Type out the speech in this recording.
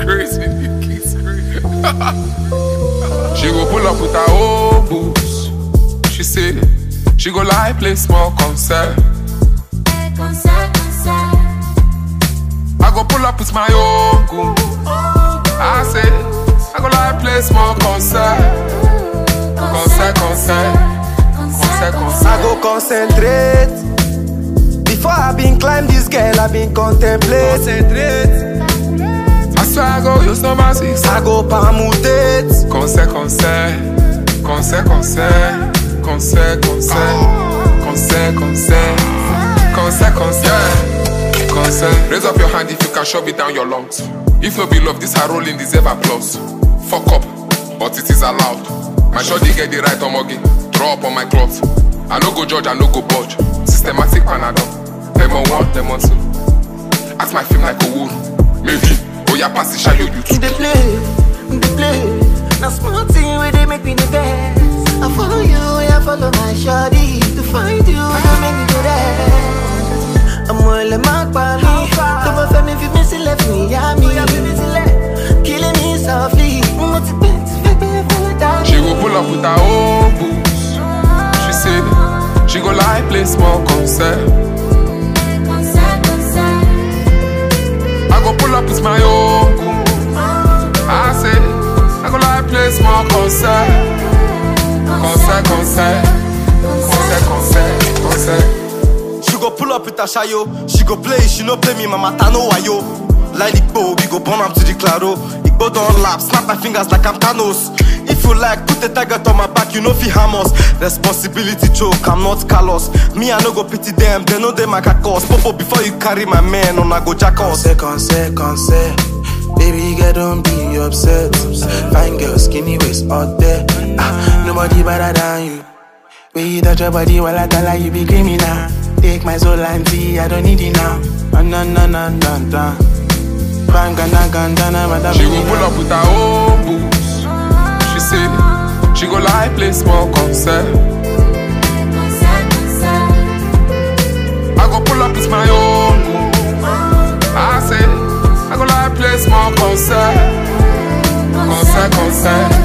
crazy. She go pull up with her own boots. She say she go like play small concert. I go pull up with my own goon. I say I go like play small concert. I go concentrate. Before I been climb this girl, I been contemplate. I swear I go use number 6. I go permutate. Concert. Raise up your hand if you can shove it down your lungs. If no be love, this her rolling deserve applause. Fuck up, but it is allowed. My shorty get the right omogi, draw up on my cloth. I no go judge, I no go budge. Systematic panadol. Lemon 1, lemon 2. Act my film like a wool. Maybe, oh yeah, pass the shadow you too. They play. Now small thing where they make me the best. I follow you, I follow my shawty. To find you, I make me do that. I'm all in my body. Don't my family if you miss it, left me, yeah, me. Killing me softly. She go pull up with her own boots. She say she go like play small concert. I go pull up with my own goon. I say I go like play small concert. She go pull up with her shayo. She go play, she no play me, mama ta no wayo. Like the bow, we go burn up to the claro. Igbo don't lap, snap my fingers like I'm Thanos. If you like, put a target on my back, you know fi harm us. Responsibility choke, I'm not callous. Me, I no go pity them, they know they make a cause. Popo, before you carry my man, on I go jack us. Concert. Baby girl, don't be upset. Fine girl, skinny waist out there. Nobody better than you. When you touch your body while I tell her you be criminal. Take my soul and see, I don't need it now. No. She go pull up with her own boots. She say she go like play small concert. I go pull up with my own goon. I say I go like play small concert.